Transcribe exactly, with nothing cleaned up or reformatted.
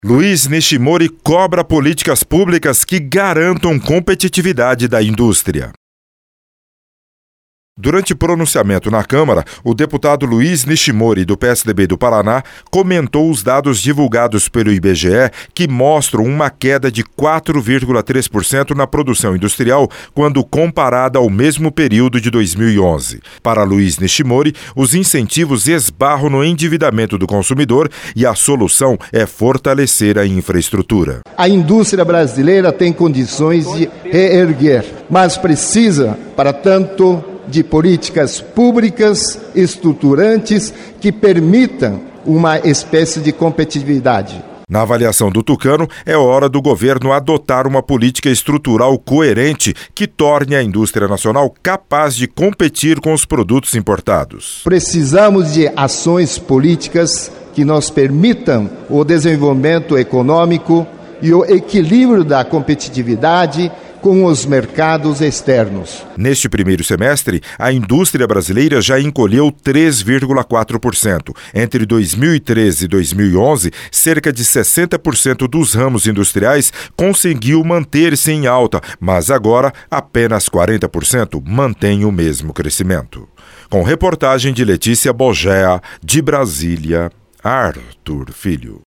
Luiz Nishimori cobra políticas públicas que garantam competitividade da indústria. Durante pronunciamento na Câmara, o deputado Luiz Nishimori, do P S D B do Paraná, comentou os dados divulgados pelo I B G E que mostram uma queda de quatro vírgula três por cento na produção industrial quando comparada ao mesmo período de dois mil e onze. Para Luiz Nishimori, os incentivos esbarram no endividamento do consumidor e a solução é fortalecer a infraestrutura. A indústria brasileira tem condições de reerguer, mas precisa, para tanto, de políticas públicas estruturantes que permitam uma espécie de competitividade. Na avaliação do Tucano, é hora do governo adotar uma política estrutural coerente que torne a indústria nacional capaz de competir com os produtos importados. Precisamos de ações políticas que nos permitam o desenvolvimento econômico e o equilíbrio da competitividade com os mercados externos. Neste primeiro semestre, a indústria brasileira já encolheu três vírgula quatro por cento. Entre dois mil e treze e dois mil e onze, cerca de sessenta por cento dos ramos industriais conseguiu manter-se em alta, mas agora apenas quarenta por cento mantém o mesmo crescimento. Com reportagem de Letícia Bogea, de Brasília, Arthur Filho.